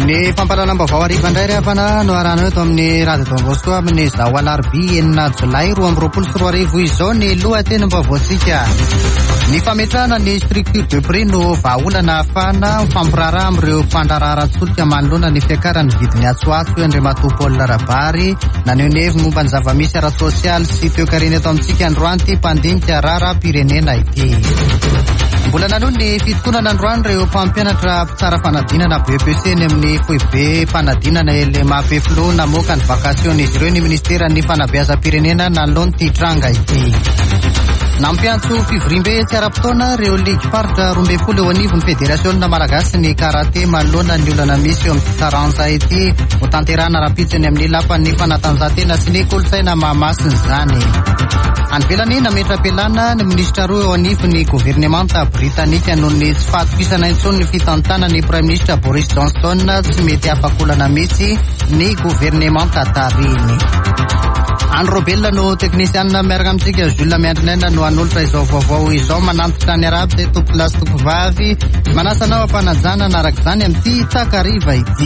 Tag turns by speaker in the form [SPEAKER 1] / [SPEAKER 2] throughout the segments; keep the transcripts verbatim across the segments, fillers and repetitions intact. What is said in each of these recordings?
[SPEAKER 1] Ny fampalalam-baovao ariva indray ry hafana no arahana eto amin'ny radio Don Bosco amin'ny zao alarobia enina jolay roa amby roapolo sy roa arivo izao ny lohatenim-baovaontsika. Ny fametrahana ny structure de prix no vahaolana ahafahana mifampiraharaha amin'ireo mpandrarahara solika manoloana ny fiakaran'ny vidiny atsoatso Andriamatoa Paul Rabary naneho ny heviny momba ny zava-misy ara-sosialy sy toe-karena eto amintsika androany ity mpandinika raharaham-pirenena ity. Mbola nanohy ny fitokonana androany ireo mpampianatra tsara fanadinana B E P C ny amin'ny foibe fanadinana ele mapefilo namoaka ny vakasiony izy ireo ny ministeran'ny fanabeazam-pirenena nanoloany ity tranga ity. Nampiantso fivorimbe tsy ara-potoana ireo ligy faritra roa ambin'ny folo eo anivony federasiona malagasy ny karate manoloana ny olana misy eo amin'ny taranja ity ho tanterahana rapitsiny amin'ny lapan'ny fanatanjahantena sy ny kolontsaina mahamasina izany. Anvelany nametra-pialana ny minisitra roa eo anivony governemanta britanika noho ny tsy fahatokisana intsony ny fitantana ny prime ministra Boris Johnson tsy mety afakolana mihitsy ny governemanta tariny. Andro Robella no teknisianina miaraka amintsika Jules Miandrinena no hanolotra izao vaovao izao manantitra ny araby izay tompolasy tompovavy manasanao ampanajana anaraka izany amin'ity takariva ity.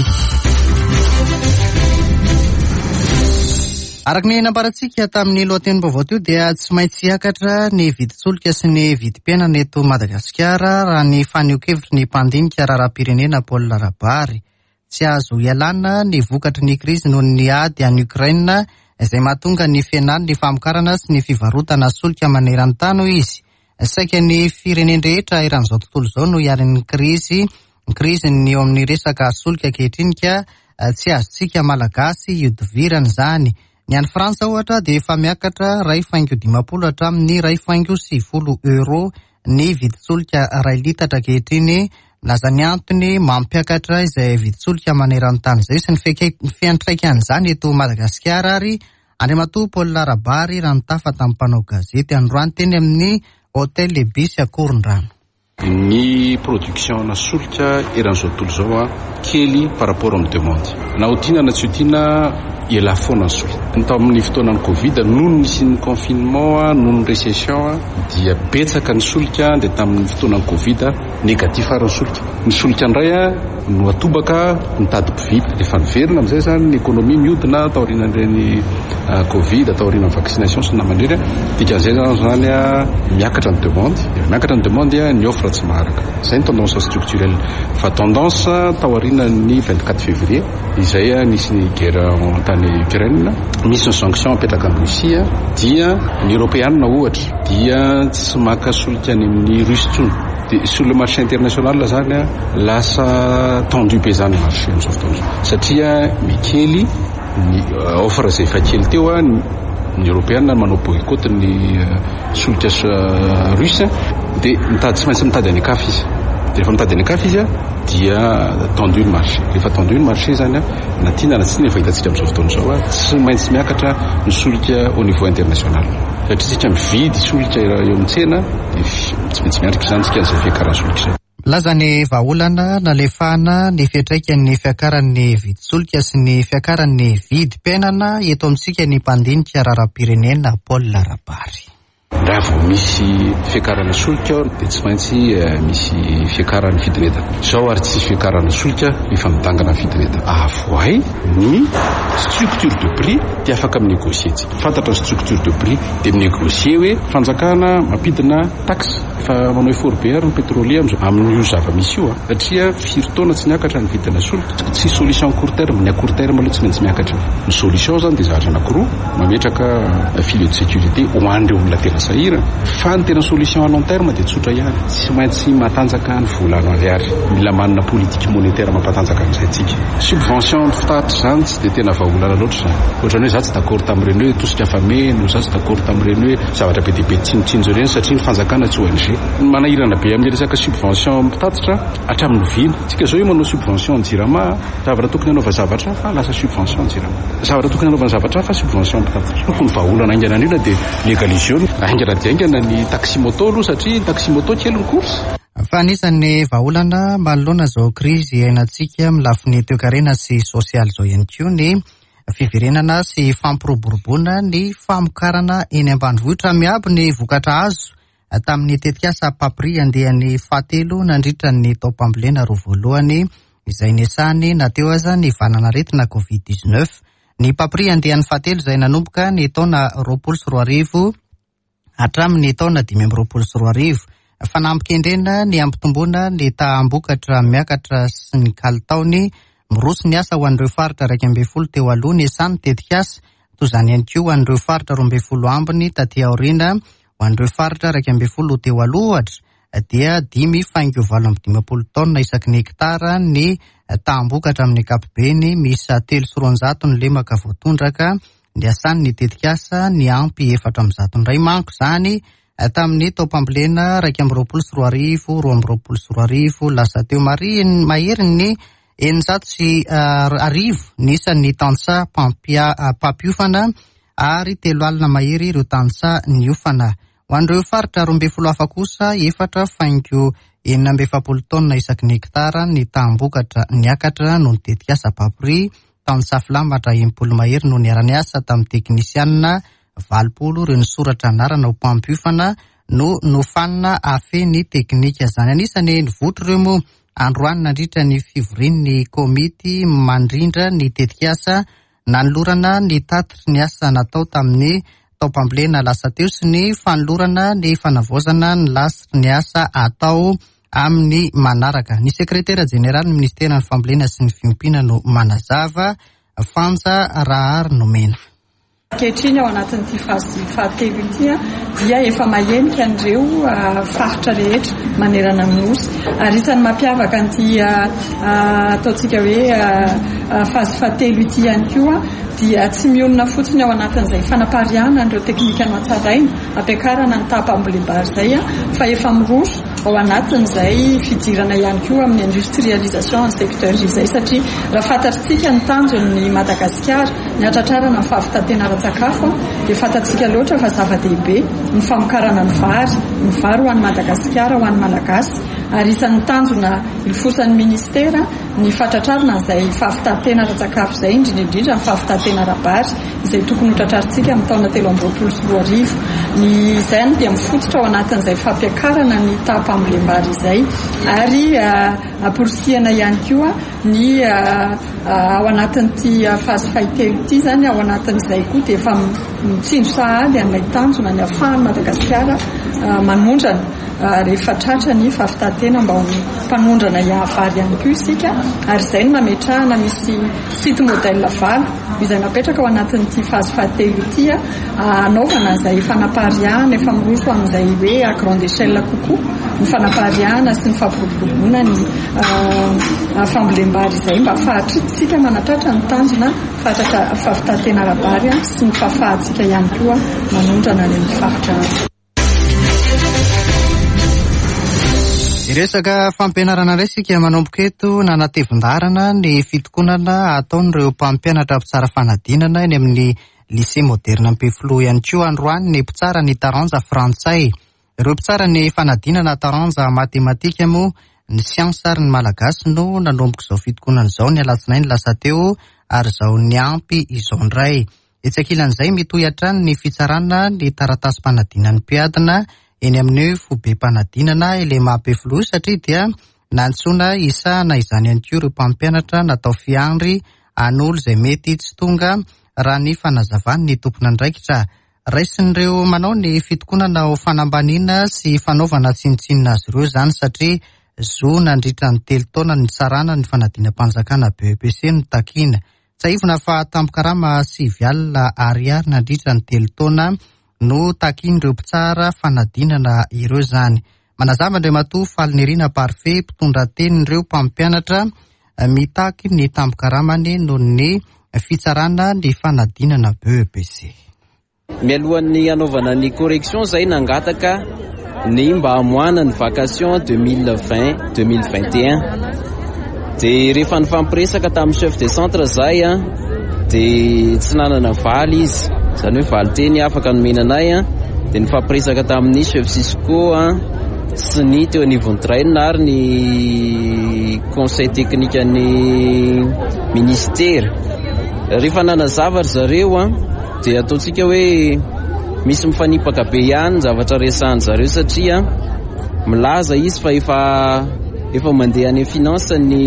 [SPEAKER 1] Araka ny namparatsika tamin'ny lohatenim-baovao teo dia tsy maintsy hiakatra ny vidin-tsolika sy ny vidim-piainana eto Madagasikara raha ny faneho-kevitry ny mpandinika raharaham-pirenena Paul Rabary. Tsy azo ialana ny vokatry ny krizy noho ny ady any Ukraina izay mahatonga ny fienany ny famokarana sy ny fivarotana solika maneran-tany izy. Saika ny fireneny rehetra eran'izao tontolo izao no hiarin'ny krizy, krizy ny eo amin'ny resaka solika ankehitriny tsy azontsika malagasy iodivirana izany. Ny any Frantsa ohatra dia efa miakatra iray faingo dimapolo hatramin'ny iray faingo sivifolo euro ny vidin-tsolika iray litatra ankehitriny. Lazany antony mampiakatra izay vidin-tsolika maneran-tany izay sy ny fiantraikan'izany eto Madagasikara ary Andriamatoa Paul Rabary raha nitafa tamin'ny mpanao gazety androany teny amin'ny Hôtel Lebisy Akorondrano.
[SPEAKER 2] Ny production na solika eran'izao tontolo izao a kely par rapport amin'ny demande. Na ho tiana na tsy ho tiana ela foana solika. Tao amin'ny fotoanan'ny Covid noho ny nisy ny confinement noho ny récession dia betsaka ny solika dia tamin'ny fotoanan'ny Covid negatif ary ny solika. Ny solika indray a no atobaka mitady mpividy rehefa niverina amin'izay zany ny ekonomia mihodina tao aorianan'ireny Covid tao aorianan'ny vaccination sy namandreny dikan'izay zany a miakatra ny demande miakatra ny demande a ny offre tsy maharaka. Izay ny tendance structurelle fa tendance tao aorianan'ny vingt-quatre février izay nisy ny guerre tany Ukraine misy ny sanction apetraka ny Russia dia ny Européanina ohatra dia tsy maka solika any amin'ny Russie tsony. Sur le marché international zany lasa tendu be zany marché amin'izao fotoana satria mikely ny offre izay efa kely teo a ny Européanina manao boycott ny solika russe dia mitady tsy maintsy mitady any akafy izy. Rehefa mitady any akafy izy dia tendu ny marché. Rehefa tendu ny marché zany na tiana na tsy ny efa hitantsika amin'izao fotoana izao tsy maintsy miakatra ny solika au niveau international. Satria tsika mividy solika eo amin'ny tsena dia tsy maintsy miandrika izany tsika izay fiakaran'ny solika izay.
[SPEAKER 1] Lazany vahaolana nalefahana ny fiantraikan'ny fiakaran'ny vidin-tsolika sy ny fiakaran'ny vidim-piainana eto amintsika ny mpandinika raharaham-pirenena Paul Rabary.
[SPEAKER 2] Raha vao misy fiakaran'ny solika dia tsy maintsy misy fiakaran'ny vidin'entana. Izao ary tsy fiakaran'ny solika efa midangana ny vidin'entana. Avoay ny structure de prix dia afaka minégocier tsika. Fantatra ny structure de prix dia minégocier hoe fanjakana mampidina taxe fa manao effort be ary ny pétrolier amin'io zava-misy io satria firy taona tsy miakatra ny vidina solika. Tsy solution court terme, ny a court terme aloha tsy maintsy miakatra. Ny solution zany dia zavatra anankiroa mametraka filet de sécurité ho an'ireo olona tena sahira fa ny tena solution à long terme dia tsotra ihany. Tsy maintsy matanjaka ny volano ariary. Mila manana politique monétaire mampatanjaka amin'izay tsika. Subvention fitaratra zany tsy dia tena vahaolana loatra zany. Ohatran'ny hoe za tsy d'accord tamin'ireny hoe tosika fameno, za tsy d'accord tamin'ireny hoe zavatra be dia be tsinotsinjo ireny satria ny fanjakana tsy O N G. Manahirana be amin'ny resaka subvention mitatitra hatramin'ny vina. Tsika zao io manao subvention jirama, zavatra tokony hanaova zavatra fa lasa subvention jirama. Zavatra tokony hanaova zavatra fa subvention mitatitra. Tokony vahaolana aingana indrindra dia legalisation. Aingana dia aingana ny taxi moto aloha satria taxi moto kely ny course.
[SPEAKER 1] Fa anisan'ny vahaolana manoloana izao krizy iainantsika amin'ny lafiny toe-karena sy sosialy izao ihany koa ny fiverenana sy fampiroboroboana ny famokarana eny ambanivohitra miabo ny vokatra azo. Tamin'ny tetikasa papri andehan'ny fahatelo nandritra ny tao-pambolena roa voalohany izay niasany nateo aza ny vananaretina covid dix-neuf. Ny papri andehan'ny fahatelo izay nanomboka ny taona roapolo sy roa arivo hatramin'ny taona dimy amby roapolo sy roa arivo. Fanampin-kendrena ny ampitomboana ny tahambokatra miakatra sy ny kalitaony miroso ny asa ho an'ireo faritra raika ambin'ny folo teo aloha ny esany tetika asa, toy izany ihany koa ho an'ireo faritra roa ambin'ny folo ambiny taty aoriana, ho an'ireo faritra raika ambin'ny folo teo aloha ohatra dia dimy faingo valo amby dimampolo taona isaky ny hektara ny tahambokatra amin'ny ankapobeny, misy telo sy roanjato ny lemaka voatondraka ny asan'ny tetika asa, ny ampy efatra amby zato ny ray manko izany tamin'ny taopambolena raika amby roapolo sy roa arivo, roa amby roapolo sy roa arivo, lasa teo mari mahery ny eninjato sy arivo nisan'ny tansa pampiofana ary telo alina mahery ireo tansa niofana. Ho an'ireo faritra roa ambin'ny folo hafa kosa efatra faingo enina amby efapolo taona isaky ny hektara ny tahambokatra niakatra no ny tetika asa papri, tansa filambatra enimpolo mahery no niarany asa tamin'ny teknisianina valopolo ireo ny soratra anarana ho pampiofana no nofanina afeny teknika izany. Anisany nivotro ireo moa androany nandritra ny fivorian'ny komity mandrindra ny tetika asa nanolorana ny tatitry ny asa natao tamin'ny taopambolena lasa teo sy ny fanolorana ny fanavaozana ny lasitry ny asa atao amin'ny manaraka. Ny sekretera jeneraly ny ministera ny fambolena sy ny fiompiana no manazava, Fanja Rahary Nomena.
[SPEAKER 3] Ankehitriny ao anatin'ity fazy fahatelo ity dia efa mahenika an'ireo faritra rehetra manerana ny nosy, ary isany mampiavaka an'ity ataontsika hoe fazy fahatelo ity ihany koa dia tsy mionona fotsiny ao anatin'izay fanapariana an'ireo teknika no hatsaraina ampiakarana ny tahapambolem-bary izay fa efa miroso ao anatin'izay fidirana ihany koa amin'ny industrialisation ny secteur izay, satria raha fantatritsika ny tanjon'ny Madagasikara ny atratrarana ny fahavitantena ara-tsakafo dia fantatsika loatra fa zava-dehibe ny famokarana ny vary, ny vary ho an'ny Madagasikara, ho an'ny Malagasy, ary isan'ny tanjona ilofosan'ny ministera ny fahatratrarana izay fahavitantena ara-tsakafo izay, indrindrindrindra ny fahavitantena ara-bary izay tokony ho tratrarintsika amin'ny taona telo amby roapolo sy roa arivo. Ny izany dia mifototra ao anatin'izay fampiakarana ny tahapambolem-bary izay, ary aporisihana ihany koa ny ao anatin'ity fazy fahitelo ity zany, ao anatin'izay koa dia efa mitsindro sahady an'ilay tanjona ny ahafahan'ny Madagasikara manondrana rehefa tratra ny fahavitantena mba ho mpanondrana iavary ihany koa isika, ary izay no mametrahana misy site modèle valo izay napetraka ao anatin'ity fazy fahatelo ity anaovana izay fanapariana efa miroso amin'izay hoe à grande échelle kokoa ny fanapariana sy ny fampiroboroboana ny fambolem-bary izay mba fahatritsika manatratra ny tanjona fahavitantena ara-bary sy ny fahafahantsika ihany koa manondrana ny faritra.
[SPEAKER 1] Resaka fampianarana indray isika manomboka eto, nanatevin-darana ny fitokonana ataon'ireo mpampianatra mpitsara fanadinana eny amin'ny lycée moderne Ampefilo ihany koa androany ny mpitsara ny taranja frantsay. Ireo mpitsara ny fanadinana taranja matematika moa ny siansa ary ny malagasy no nanomboka izao fitokonana izao ny alatsinainy lasa teo, ary izao ny ampy izao indray. Etsy ankilan'izay mitohy hatrany ny fitsarana ny taratasy mpanadinan'ny mpiadina eny amin'ny fobe-mpanadinana Elema Ampefilo, satria dia nantsoina isana izany ihany koa ireo mpampianatra natao fiandry an'olo izay mety tsy tonga raha ny fanazavany ny tompona andraikitra. Raisin'ireo manao ny fitokonana ho fanambaniana sy fanaovana tsinotsinona azy ireo izany, satria zo nandritra ny telo taona ny tsarana ny fanadinam-panjakana B E P C no takina. Tsaivina fa tampokarama sivy alina ariary nandritra ny telo taona no takin'ireo mpitsara fanadinana ireo izany. Manazava Andriamatoa Falinirina Parfait mpitondra tenin'ireo mpampianatra mitaky ny tampokaramany noho ny fitsarana ny fanadinana B E P C.
[SPEAKER 4] Mialohan'ny anaovana ny correction izay nangataka ny mba hamoana ny vacation deux mille vingt deux mille vingt et un, dia rehefa nifampiresaka tamin'ny chef de centre zay a dia tsy nanana valy izy, izany hoe valy teny afaka nomenanay a, dia nifampiresaka tamin'ny chef Cisco a sy ny teo anivon'ny train ary ny conseil technique ny ministère. Rehefa nanazava ry zareo a dia ataontsika hoe misy mifanipaka be ihany zavatra resahan zareo, satria milaza izy fa efa efa mandeha any finance ny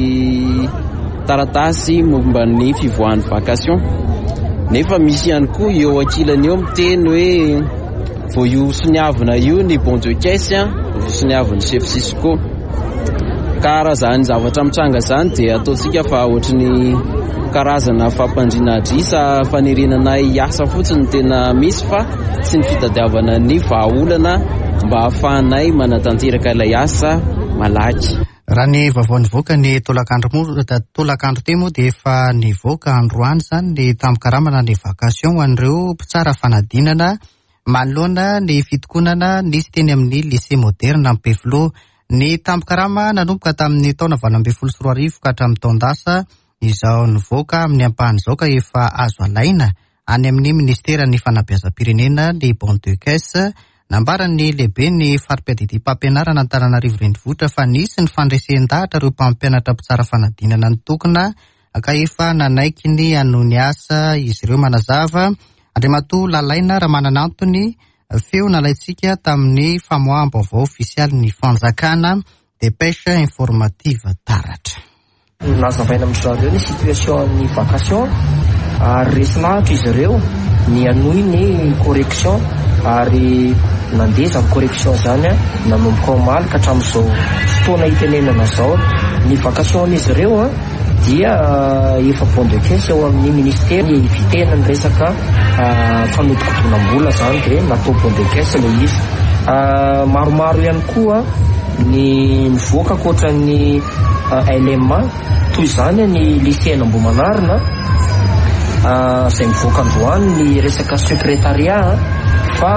[SPEAKER 4] taratasy momba ny fivoahan'ny vacation. Nefa misy ihany koa eo ankilany eo miteny hoe vao io soniavina io ny bon de caisse soniavin'ny chef Cisco. Karazany zavatra mitranga zany dia ataontsika fa ohatran'ny karazana fampandriana drisa fanerenana hiasa fotsiny tena misy fa tsy ny fitadiavana ny vahaolana mba hahafahanay manatanteraka ilay asa malaky.
[SPEAKER 1] Raha ny vaovao nivoaka ny tolakandro temo dia efa nivoaka androany zany ny tampikarama ny vacation ho an'ireo mpitsara fanadinana manoloana ny fitokonana nisy teny amin'ny lycée moderne Ampefilo. Ny tampikarama nanomboka tamin'ny taona valo ambin'ny folo sy roa arivo ka hatramin'ny taondasa izao nivoaka amin'ny ampahan'izao ka efa azo alaina any amin'ny ministeran'ny fanabeazam-pirenena ny bon de caisse. Nambaran'ny lehibe ny fari-piadidim-pampianarana Antananarivo renivohitra fa nisy ny fandresен-dahatra ireo mpampianatra mpitsara fanadinana nitokana ka efa nanaiky ny hanony asa izy ireo manazava. Andriamatoa Lalaina Ramananantony feo nalaitsika tamin'ny famoaham-baovao ofisialy ny fanjakana dépêche informative taratra.
[SPEAKER 5] Nazavaina amin'izareo ny situation'ny vacation ary resinahitra izy ireo ny anohy ny correction ary nandeza ny correction zany nanomboka omaly ka hatramin'izao fotoana itenenana zao ny vacation izy ireo dia efa bon de caisse eo amin'ny ministera vitena ny resaka fanodikotonam-bola zany dia natao bon de caisse ilay izy. Maromaro ihany koa ny mivoaka koatra ny L M A toy izany ny lycée Ambohimanarina izay mivoaka androany ny resaka secrétariat fa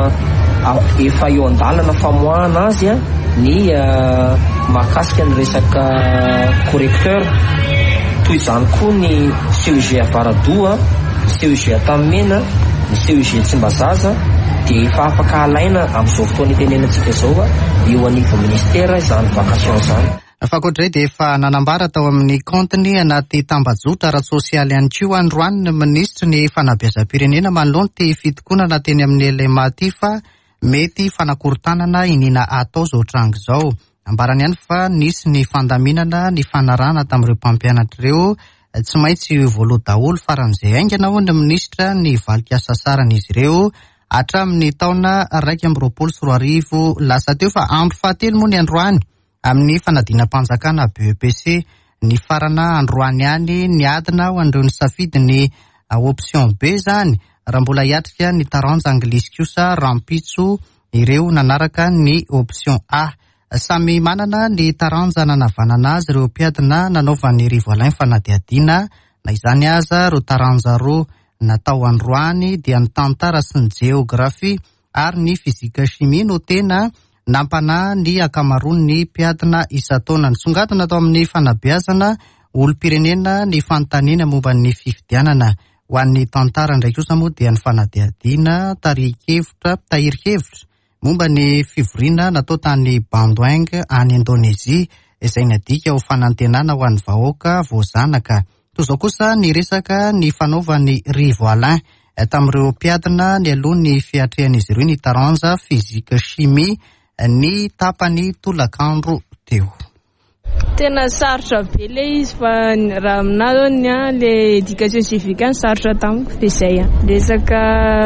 [SPEAKER 5] efa eo an-dalana famoahana azy ny mahakasika ny resaka correcteur toy izany koa ny C E G Avaradoa, ny C E G Atamena, ny C E G Tsimbazaza dia efa afaka alaina amin'izao fotoana itenenantsika izao eo anivy ministera izany vacation zany.
[SPEAKER 1] Fakoatray dia efa nanambara tao amin'ny kontiny anaty tambazotra ara-tsosialy ihany koa androany ny ministra ny fanabeazam-pirenena manoloana ty fitokonana teny amin'ny L M A ty fa mety fanakorontanana inina atao zao trango izao. Ambarany ihany fa nisy ny fandaminana ny fanarana tamin'ireo mpampianatra ireo tsy maintsy voaloha daholo faran'izay aingana ho ny ministra ny valika asa saran'izy ireo hatramin'ny taona raika amby roapolo sy roa arivo lasa teo fa andro fahatelo moa ny androany amin'ny fanadinam-panjakana B E P C ny farana androany ihany ny adina ho an'ireo ny safidy ny option B zany raha mbola hiatrika ny taranja anglisy kosa rampitso ireo nanaraka ny option A. Samy manana ny taranja nanavanana azy ireo mpiadina nanaovan'ny rivoalain fanadiadiana na izany aza ireo taranja roa natao androany dia ny tantara sy ny geografia ary ny fizika chimie no tena nampana ny akamaroany ny mpiadina isan-taona. Nisongadina tao amin'ny fanabeazana olom-pirenena ny fanontaniana momba ny fifidianana ho an'ny tantara indray kosa moa dia ny fanadiadiana tarihikevitra tahirikevitra momba ny fivoriana natao tany Bandung any Indonezia izay nadika ho fanantenana ho an'ny vahoaka voazanaka. Toy izao kosa ny resaka ny fanaovan'ny rivoalain tamin'ireo mpiadina ny aloha ny fiatrehan'izy ireo ny taranja fizika chimie ny tapany tolakandro teo.
[SPEAKER 6] Tena sarotra be le izy fa raha aminazy ny le éducation civique ny sarotra tamiko dia izay resaka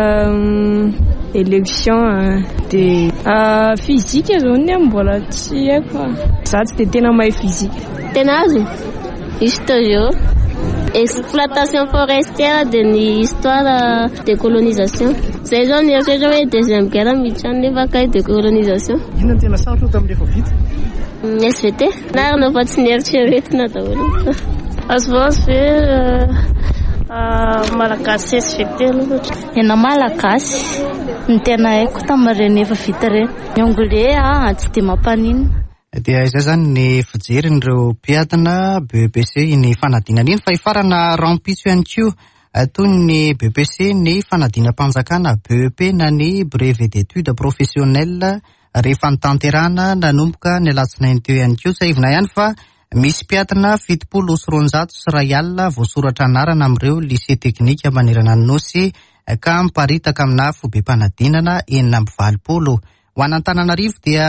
[SPEAKER 6] élection dia fizika zao ny mbola tsy haiko za tsy dia tena mahay fizika.
[SPEAKER 7] Tena azo histoire exploitation forestière de ny histoire de colonisation zay zao ny eritreretra hoe deuxième guerre miditra nefa kay de colonisation.
[SPEAKER 5] Inona tena sarotra tamin'ny rehefa vita?
[SPEAKER 7] S V T narina fa tsy nieritreretina daholo azovazo ve malagasy S V T aloha
[SPEAKER 8] ena malagasy ny tena haiko tamin'ireny efa vita ireny. Ny anglais a tsy dia mampanino.
[SPEAKER 1] Dia izay zany ny fijerin''ireo mpiadina B E P C ny fanadinana iny fa ifarana rampitso ihany koa toy ny B E P C ny fanadinam-panjakana B E P na ny brevet d'études professionnelles rehefa nitanterana nanomboka ny alatsinainy teo ihany koa saivina ihany fa misy mpiadina fitopolo sy roanjato sy ray alina voasoratra anarana amin'ireo lycée teknika manerana ny nosy ka miparitaka amina fobe-panadinana enina amby valopolo. Ho an'Antananarivo dia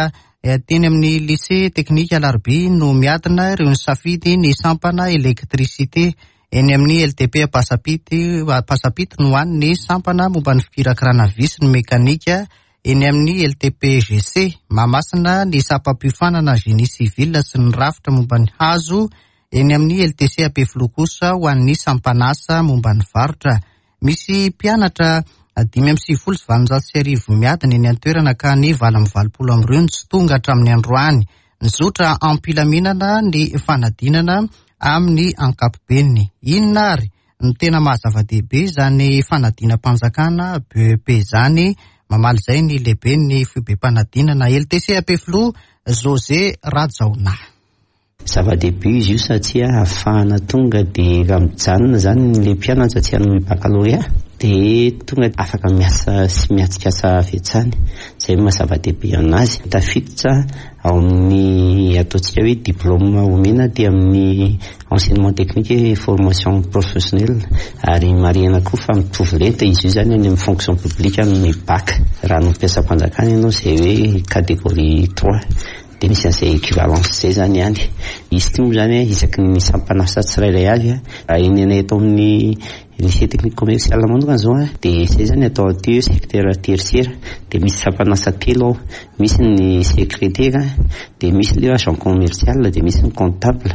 [SPEAKER 1] teny amin'ny lycée teknika Alarby no miadina ireo ny safidy ny sampana elektricité. Eny amin'ny L T P Pasapity Pasapity no hoany ny sampana momba ny fikirakirana vy sy ny mekanika. Eny amin'ny L T P G C Mahamasina ny sapam-piofanana génie civil sy ny rafitra momba ny hazo. Eny amin'ny L T C A P Filokosa ho an'ny sampanasa momba ny varotra. Misy mpianatra dimy amby sivifolo sy valonjato sy arivo miadina eny an-toerana ka ny valo amby valopolo amby roa ny tsy tonga hatramin'ny androany. Nizotra ampilaminana ny fanadinana amin'ny ankapobeny. Inona ary ny tena mahazava-dehibe izany fanadinam-panjakana B E P izany? Mamaly izay ny lehibe ny fibe-panadinana L T C A P Filo José Rajaona.
[SPEAKER 9] Zava-dehibe izy io satria ahafahana tonga dia mijanona zany le mpianatra tsy hanome baccalauréat dia tonga afaka miasa sy miatsikasa avetsany. Izay maha-zava-dehibe aminazy. Tafiditra ao amin'ny ataontsika hoe diplôme omena dia amin'ny enseignement technique et formation professionnelle, ary marihana koa fa mitovy lenta izy io zany any amin'ny fonction publique amin'ny bac. Raha no mpiasam-panjakana ianao izay hoe catégorie trois dia misy an'izay équivalence zay zany ihany. Izy ity moa zany isaky ny sampanasa tsirairay avy eny anay atao amin'ny lycée technique commercial manokana zao dia izay zany atao aty secteur tertiaire dia misy sampanasa telo ao, misy ny secrétaire dia misy le agent commercial dia misy ny comptable.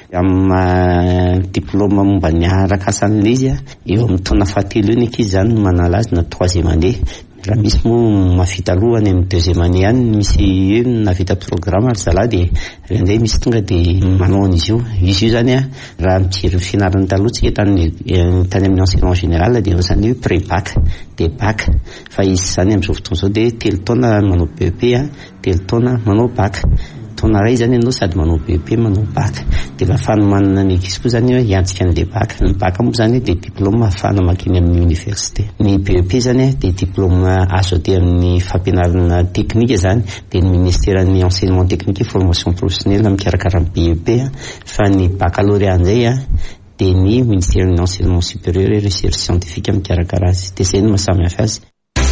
[SPEAKER 9] Amin'ny diplôme momba ny arak'asan'ilay izy eo amin'ny taona fahatelo eo ny ankizy zany manala azy na troisième année. Raha misy moa mavita aloha any amin'ny deuxième année any misy eo navita programme ary zala dia indraindray misy tonga dia manao an'izy io. Izy io zany raha mijery fianarana taloha tsika tany tany amin'ny enseignement général dia zany hoe pré-bac dia bac, fa izy zany amin'izao fotoana izao dia telo taona manao B E P, telo taona manao bac. Taona ray zany ianao sady manao B E P manao bac dia ahafahana manana ny ankizy koa zany hoe hiantsika an'ilay bac. Ny bac moa zany dia diplôme ahafahana makeny amin'ny université. Ny B E P zany dia diplôme azo atỳ amin'ny fampianarana teknika zany dia ny ministère ny enseignement technique et formation professionnelle mikarakara ny B E P, fa ny baccalauréat an'izay dia ny ministère ny enseignement supérieur et recherche scientifique mikarakara azy. Dia izay no mahasamihafa azy.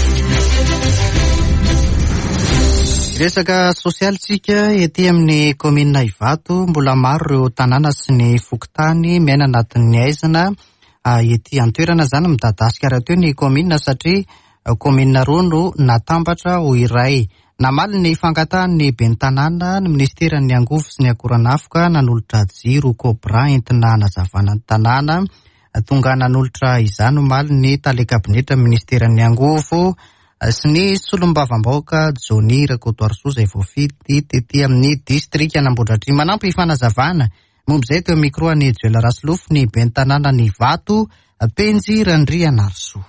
[SPEAKER 1] Resaka sosialitsika ety amin'ny komina Ivato, mbola maro ireo tanàna sy ny fokontany miaina anatin'ny aizana ety an-toerana zany midadasika raha teo ny komina satria komina roa no natambatra ho iray. Namaly ny fangatahany ben'ny tanàna ny ministeran'ny angovo sy ny akoran'afoka nanolotra jiro cobra entina hanazavana ny tanàna. Tonga nanolotra izany omaly ny talekabinetra ministeran'ny angovo sy ny solombavam-bahoaka Joni Rakotoarso izay voafidy tety amin'ny distrikt Anambodratrimo. Manampy fanazavana momba izay teo micro any Joela Raslofo ny ben'ny tanàna ny Ivato Penjy Randriana Arso.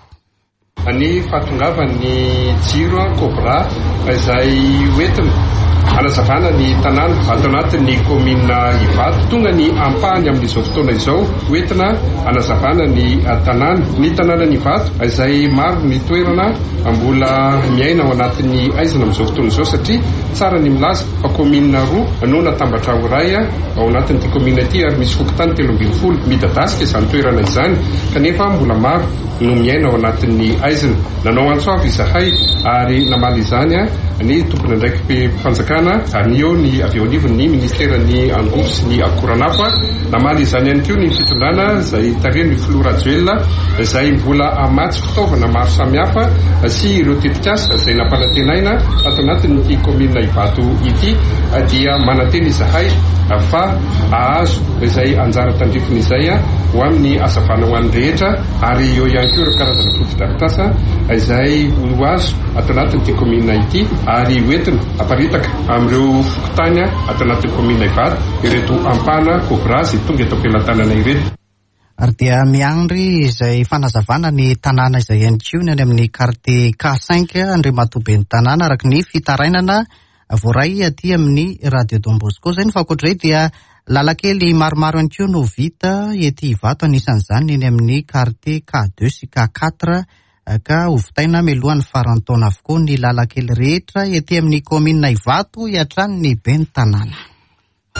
[SPEAKER 10] Ny fahatongavan'ny jiro cobra izay hoentina hanazavana ny tanàna ato anatin'ny komina Ivato. Tonga ny ampahany amin'izao fotoana izao hoentina hanazavana ny tanàna. Ny tanànan'ny Ivato izay maro ny toerana mbola miaina ao anatin'ny aizana amin'izao fotoana izao satria tsara ny milaza fa komina roa no natambatra ho iray ao anatin'ity komina ity ary misy fokontany telo ambin'ny folo midadasika izany toerana izany kanefa mbola maro no miaina ao anatin'ny aizana. Nanao antsoavy izahay ary namaly izany ny tompony andraiky mpanjakana any eo ny avy eo anivon'ny ministeran'ny angovo sy ny akoran'afo namaly izany ihany koa ny fitondrana izay taren'ny Flora Joela izay mbola amatsy fitaovana maro samihafa sy ireo tetikasa izay nampanantenaina ato anatin'ity komina Ivato ity dia manantena izahay fa ahazo izay anjara tandrifiny izay ho amin'ny azavana ho an'ny rehetra ary eo ihany koa ireo karazana fotodrafitrasa izay ho azo ato anatin'ity komina ity ary hoentina aparitaka amin'ireo fokontany ato anatin'ny komina Ivato ireto ampana cobra izay tonga eto am-pelantanana ireto.
[SPEAKER 1] Ary dia miandry izay fanazavana ny tanàna izay ihany koa ny any amin'ny quartier K cinq Andriamatoben'ny tanàna araka ny fitarainana voaray aty amin'ny Radio Don Bosco. Izay ny fakoatray dia lalakely maromaro ihany koa no vita ety Ivato anisan'izany eny amin'ny quartier K deux sy K quatre ka hovitaina melohan'ny farantaona avokoa ny lalakely rehetra ety amin'ny komina Ivato hiatrany ny ben'ny tanàna.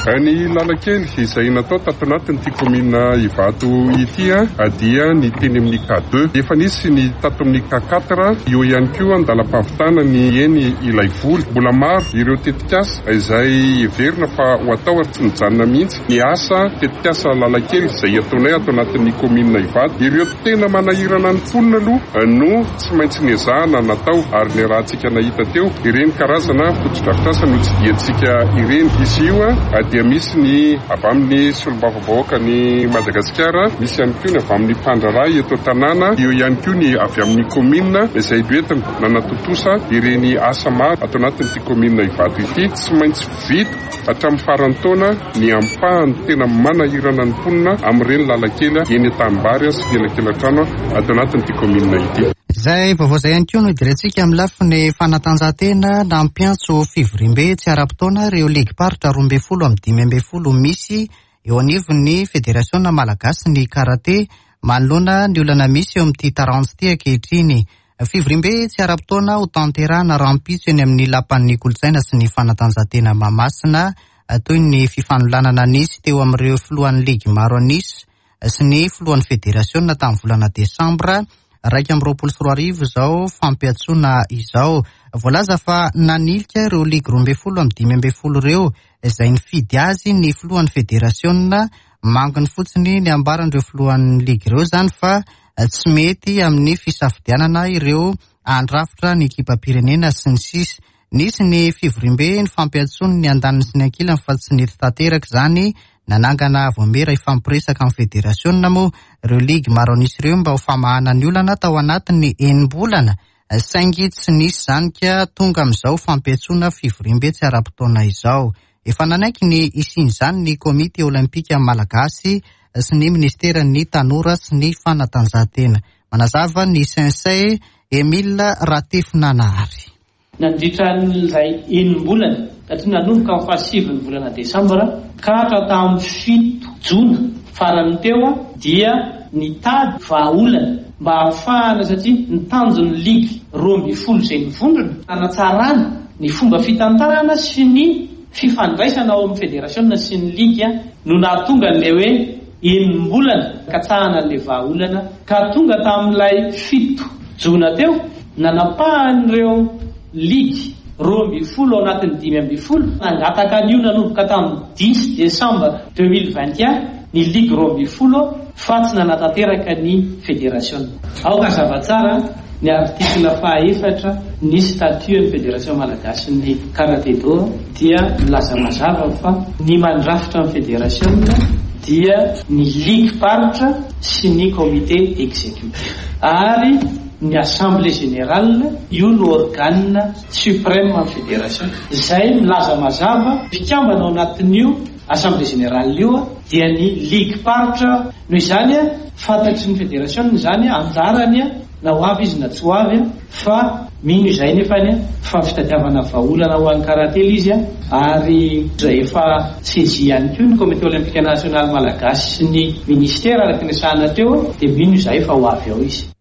[SPEAKER 10] Ny lalakely izay natao tato anatin'ity komina Ivato ity dia ny teny amin'ny K deux, efa nisy ny tato amin'ny K quatre, eo ihany koa andalam-pahavitana ny eny ilay voly. Mbola maro ireo tetikasa izay everina fa ho atao ary tsy mijanona mihitsy ny asa tetikasa lalakely izay ataonay ato anatin'ny komina Ivato. Ireo tena manahirana ny mponina aloha no tsy maintsy niezahana natao, ary ny raha tsika nahita teo ireny karazana fotodrafitrasa no tsy diantsika ireny. Izy io dia misy ny avy amin'ny solombavambahoaka ny Madagasikara, misy ihany koa ny avy amin'ny mpandraraha eto tanàna, eo ihany koa ny avy amin'ny komina izay doentina nanatotosa ireny asa maro ato anatin'ity komina Ivato ity. Tsy maintsy vita hatramin'ny faran'ny taona ny ampahany tena manahirana ny mponina amin'ireny lalakely eny an-tanimbary sy elakelatrano ato anatin'ity komina ity.
[SPEAKER 1] Zay vaovao zay ihany koa no idirantsika amin'ny lafiny fanatanjahantena na mpiantso fivorimbe tsy ara-potoana ireo ligy paritra roa ambin'ny folo amin'ny dimy ambin'ny folo misy eo anivon'ny federasiona malagasy ny karate manoloana ny olana misy eo amin'ity tarantsy ity ankehitriny. Fivorimbe tsy ara-potoana ho tanterahana rampitso eny amin'ny lapan'ny kolontsaina sy ny fanatanjahantena Mahamasina toy ny fifanolanana nisy teo amin'ireo filohan'ny ligy maro anisy sy ny filohan'ny federasiona tamin'ny volana desambra raika amby roapolo sy roa arivo izao fampiatsoana izao. Voalaza fa nanilika ireo ligy roa ambin'ny folo amin'ny dimy ambin'ny folo ireo izay nifidy azy ny filohan'ny federasiona, manginy fotsiny ny ambaran'ireo filohan'ny ligy ireo zany fa tsy mety amin'ny fisafidianana ireo andrafitra ny ekipam-pirenena sy ny sisa. Nisy ny fivorimbe ny fampiatsony ny andaniny sy ny ankilany fa tsy nety tanteraka izany nanangana voamera ifampiresaka amin'ny federasiona moa ireo ligy maro anisy ireo mba ho famahana ny olana tao anatin'ny enim-bolana saingy tsy nisy zany ka tonga amin'izao fampiatsoana fivorimbe tsy ara-potoana izao. Efa nanaiky ny isian'izany ny komite olimpika malagasy sy ny ministeran'ny tanora sy ny fanatanjahantena. Manazava ny sensei Emile Ratefinanary.
[SPEAKER 11] Nandritra n'izay enim-bolana satria nanomboka amin'ny fahasivy ny volana desambra ka hatramin'ny fito jona farany teo dia nitady vahaolana mba ahafahana satria nitanjon'ny ligy roa ambin'ny folo izay nivondrona hanatsarana ny fomba fitantarana sy ny fifandraisana ao amin'ny federasiona sy ny ligy no nahatonga n'ilay hoe enim-bolana katsahana n'ilay vahaolana ka tonga tamin'ilay fito jona teo nanapahan'ireo ligy roa ambin'ny folo ao anatin'ny dimy ambin'ny folo nangataka an'io nanomboka tamin'ny dix décembre deux mille vingt et un ny ligy roa ambin'ny folo fa tsy nanatanteraka ny federasiona. Aoka zavatsara ny artikla fahaefatra ny statuen'ny federation malagasy ny karate do dia milaza mazava fa ny mandrafitra ny federasiona dia ny ligy paritra sy ny comité exécutif ary ny assemblée générale io no organe suprême en fédération. Izay milaza mazava fikambana ao anatin'io assemblée générale io dia ny ligue paritra noho izany fantatry ny fédération izany anjarany na ho avy izy na tsy ho avy fa mino izay nefany fa fitadiavana vahaolana ho an'ny karately izy ary izay efa saisie ihany koa ny comité olympique national malagasy sy ny ministère araky ny sahana teo dia mino izay fa ho avy ao izy.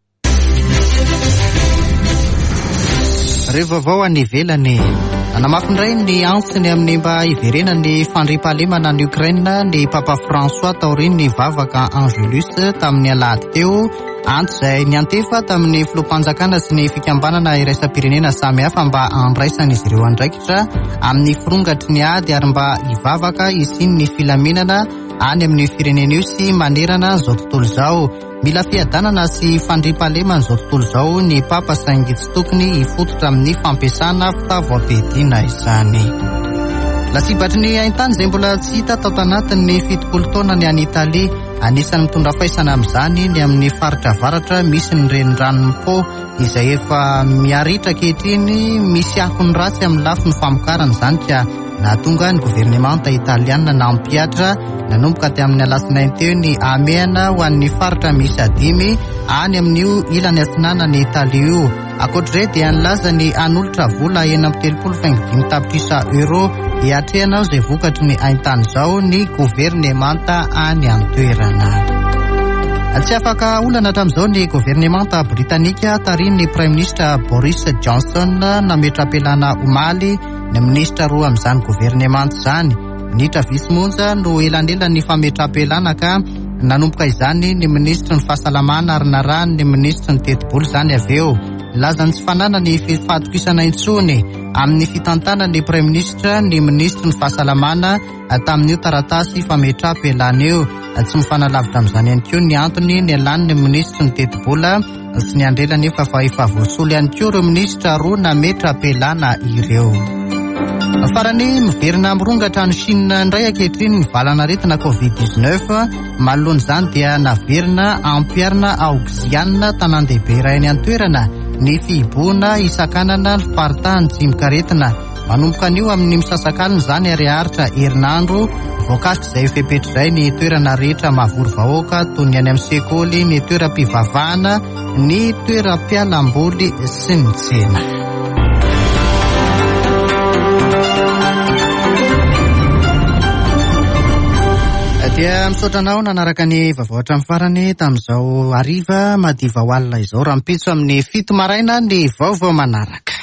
[SPEAKER 1] Rehefa vao anivelany nanamafindray ny antsiny amin'ny mba iverena ny fandriampahalemana ny Ukraine ny Papa François taoriny ny vavaka Angelus tamin'ny alahady teo antso izay niantefa tamin'ny filoham-panjakana sy ny fikambanana iraisam-pirenena samihafa mba andraisana izy ireo andraikitra amin'ny firongatry ny ady ary mba hivavaka isiny ny filaminana any amin'ny firenena io sy manerana izao tontolo izao. Mila fiadanana sy fandriampahalemana izao tontolo izao ny Papa saingy tsy tokony hifototra amin'ny fampiasana fitaovam-piadiana izany. Lasibatry ny haintany izay mbola tsy hita tao tanatin'ny fitopolo taona ny any Italia anisan'ny mitondra faisana amin'izany ny amin'ny faritra avaratra misy ny renirano Po izay efa miaritra ankehitriny misy akony ratsy amin'ny lafiny famokarana izany ka nahatonga ny governemanta italiana nampihatra nanomboka ty amin'ny alasinainy teo ny amehana ho an'ny faritra misy adimy any amin'io ilany atsinana ny Italia io. Akoatr'izay dia nilaza ny anolotra vola enina amby telopolo faingo dimy tapitrisa euro hiatrehana izay vokatry ny haintany izao ny governemanta any an-toerana. Tsy afaka olana hatramin'izao ny governemanta britanika tarihin'ny prime ministre Boris Johnson nametra-pialana omaly ny minisitra roa amin'izany governemanta izany. minitra visimonja no elanela ny fametrapeelana ka nanomboka izany ny ministra ny fahasalamana ary narahany ny ministra ny teti-bolo izany avy eo. Lazany tsy fanana ny fifatokisana intsony amin'ny fitantana ny prime ministra ny ministra ny fahasalamana tamin'io taratasy fametrapeelana eo. Tsy mifanalavitra amin'izany ihany koa ny antony ny alany ny ministra ny teti-bola sy ny andrela nefa fa efa voasolo ihany koa ireo ministra roa nametrapeelana ireo. Farany miverina mirongatra ny Chine indray ankehitriny ny valanaretina covid dix-neuf. Manoloana izany dia naverina ampiarina aoxiane tanan-dehibe iray any an-toerana ny fihiboana isankanana ny faritany jimokaretina. Manomboka anio amin'ny misasakaliny izany ary haritra herinandro voakasika izay fepetra izay ny toerana rehetra mahavory vahoaka toy ny any amin'ny sekoly, ny toeram-pivavahana, ny toeram-pialamboly sy ny tsena. Dia misaotra anao nanaraka ny vaovao hatramin'ny farany tamin'izao hariva madiva ho alina izao raha mipitso amin'ny fito maraina ny vaovao manaraka.